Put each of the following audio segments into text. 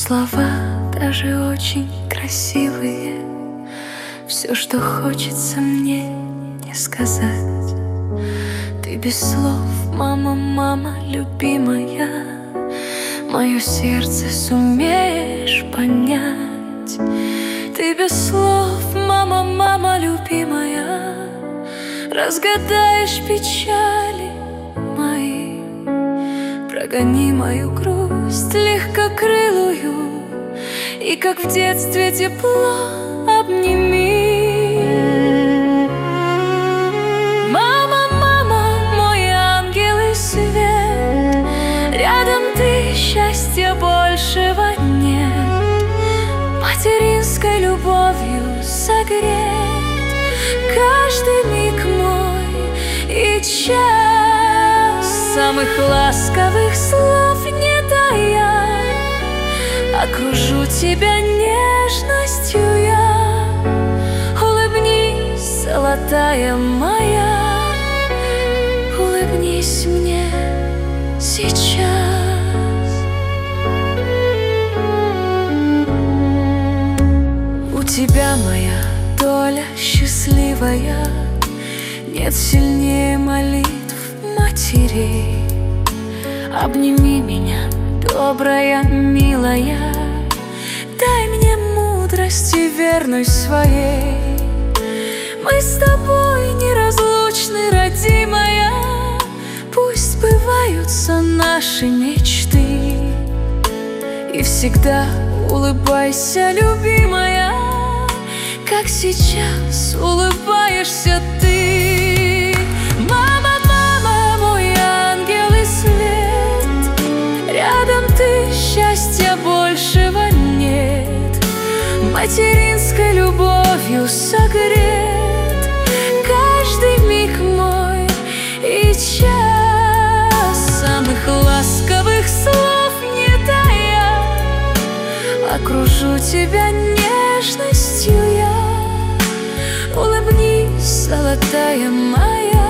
слова, даже очень красивые, все, что хочется мне не сказать. Ты без слов, мама, мама, любимая, мое сердце сумеешь понять. Ты без слов, мама, мама, любимая, разгадаешь печали мои. Прогони мою грусть легкокрылую и, как в детстве, тепло обними. Мама, мама, мой ангел и свет, рядом ты, счастья большего нет. Материнской любовью согреть каждый миг мой и час. Самых ласковых слов не тая, окружу тебя нежностью я. Улыбнись, золотая моя, улыбнись мне сейчас. У тебя моя доля счастливая, нет сильнее молитв матери. Обними меня, добрая, милая, дай мне мудрости верной своей. Мы с тобой неразлучны, родимая, пусть сбываются наши мечты. И всегда улыбайся, любимая, как сейчас улыбаешься ты. Мама, мама, мой ангел и свет, рядом ты, счастья большего нет. Материнской любовью согрет каждый миг мой и час. Самых ласковых слов не тая, окружу тебя нежностью я. Улыбнись, золотая моя,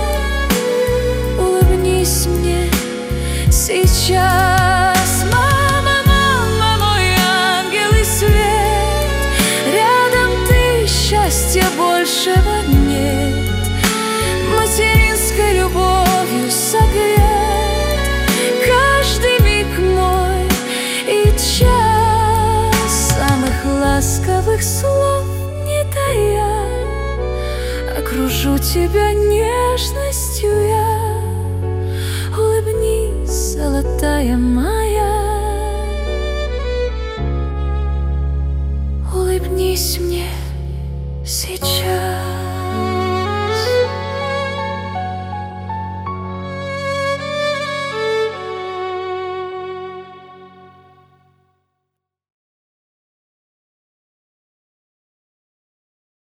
улыбнись мне сейчас. Мама, мама, мой ангел и свет, рядом ты, счастья большего нет. Материнской любовью согрет каждый миг мой и час. Самых ласковых слов не тая, окружу тебя нежностью я. Улыбнись, золотая моя, улыбнись мне сейчас.